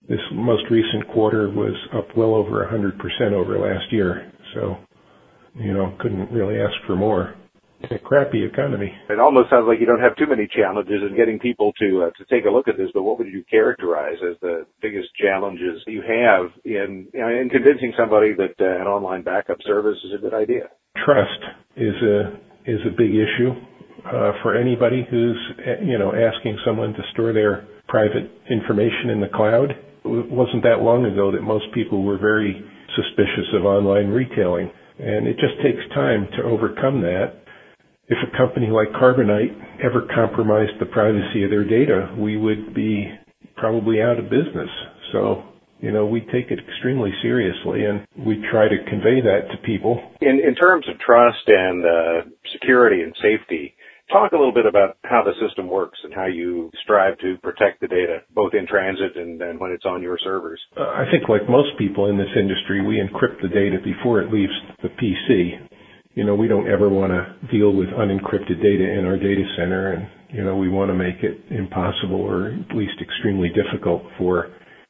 This most recent quarter was up well over 100% over last year. So, couldn't really ask for more. It's a crappy economy. It almost sounds like you don't have too many challenges in getting people to take a look at this, but what would you characterize as the biggest challenges you have in convincing somebody that an online backup service is a good idea? Trust is a big issue for anybody who's asking someone to store their private information in the cloud. It wasn't that long ago that most people were very suspicious of online retailing, and it just takes time to overcome that. If a company like Carbonite ever compromised the privacy of their data, we would be probably out of business. So, we take it extremely seriously, and we try to convey that to people. In terms of trust and security and safety, talk a little bit about how the system works and how you strive to protect the data, both in transit and when it's on your servers. I think like most people in this industry, we encrypt the data before it leaves the PC. We don't ever want to deal with unencrypted data in our data center, and, we want to make it impossible or at least extremely difficult for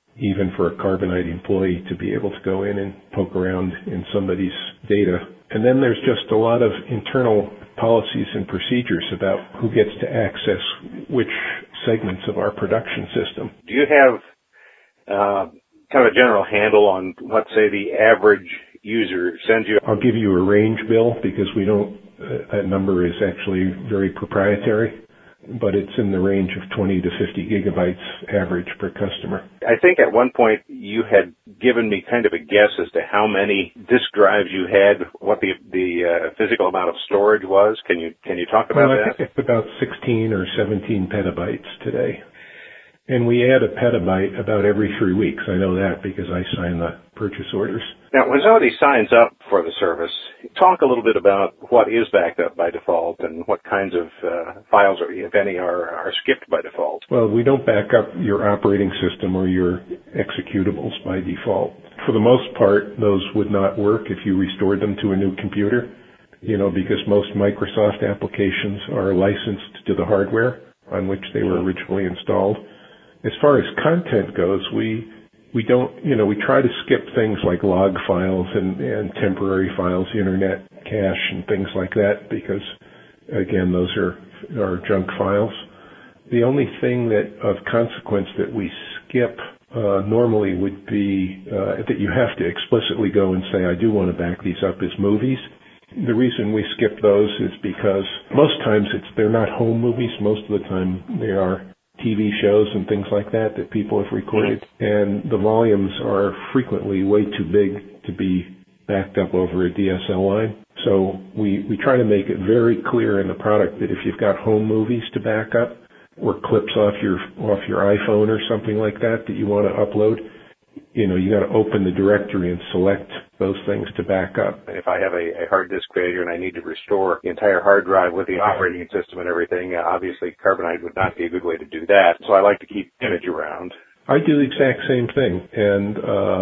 a Carbonite employee to be able to go in and poke around in somebody's data. And then there's just a lot of internal policies and procedures about who gets to access which segments of our production system. Do you have kind of a general handle on what, say, the average user sends you? I'll give you a range, Bill, because that number is actually very proprietary, but it's in the range of 20 to 50 gigabytes average per customer. I think at one point you had given me kind of a guess as to how many disk drives you had, what the physical amount of storage was. Can you talk about that? I think it's about 16 or 17 petabytes today. And we add a petabyte about every 3 weeks. I know that because I sign the purchase orders. Now, when somebody signs up for the service, talk a little bit about what is backed up by default and what kinds of files, if any, are skipped by default. Well, we don't back up your operating system or your executables by default. For the most part, those would not work if you restored them to a new computer, because most Microsoft applications are licensed to the hardware on which they were originally installed. As far as content goes, we don't, we try to skip things like log files and temporary files, internet cache and things like that because, again, those are junk files. The only thing of consequence that we skip normally would be that you have to explicitly go and say, I do want to back these up as movies. The reason we skip those is because most times they're not home movies. Most of the time they are TV shows and things like that people have recorded, and the volumes are frequently way too big to be backed up over a DSL line. So we try to make it very clear in the product that if you've got home movies to back up or clips off your iPhone or something like that you want to upload, you got to open the directory and select those things to back up. If I have a hard disk failure and I need to restore the entire hard drive with the operating system and everything, obviously Carbonite would not be a good way to do that. So I like to keep image around. I do the exact same thing, and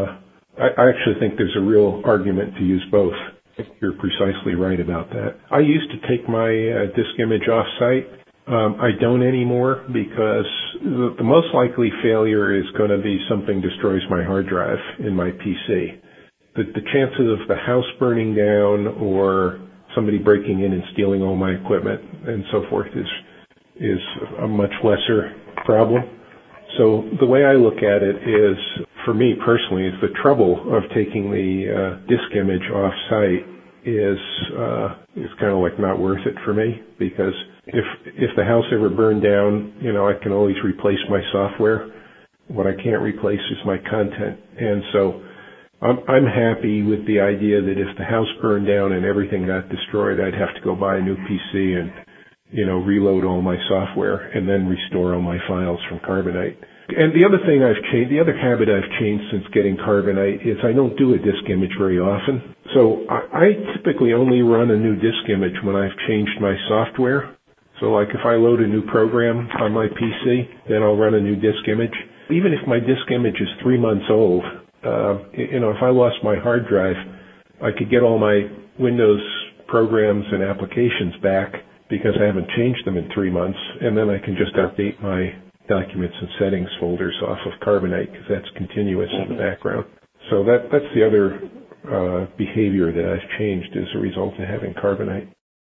I actually think there's a real argument to use both. You're precisely right about that. I used to take my disk image off-site. I don't anymore because the most likely failure is going to be something destroys my hard drive in my PC. The chances of the house burning down or somebody breaking in and stealing all my equipment and so forth is a much lesser problem. So the way I look at it is, for me personally, is the trouble of taking the disk image off-site is kind of like not worth it for me, because if the house ever burned down, I can always replace my software. What I can't replace is my content. And so I'm happy with the idea that if the house burned down and everything got destroyed, I'd have to go buy a new PC and, reload all my software and then restore all my files from Carbonite. And the other thing the other habit I've changed since getting Carbonite is I don't do a disk image very often. So I typically only run a new disk image when I've changed my software. So like if I load a new program on my PC, then I'll run a new disk image. Even if my disk image is 3 months old, if I lost my hard drive, I could get all my Windows programs and applications back because I haven't changed them in 3 months, and then I can just update my documents and settings folders off of Carbonite because that's continuous in the background. So that's the other behavior that I've changed as a result of having Carbonite.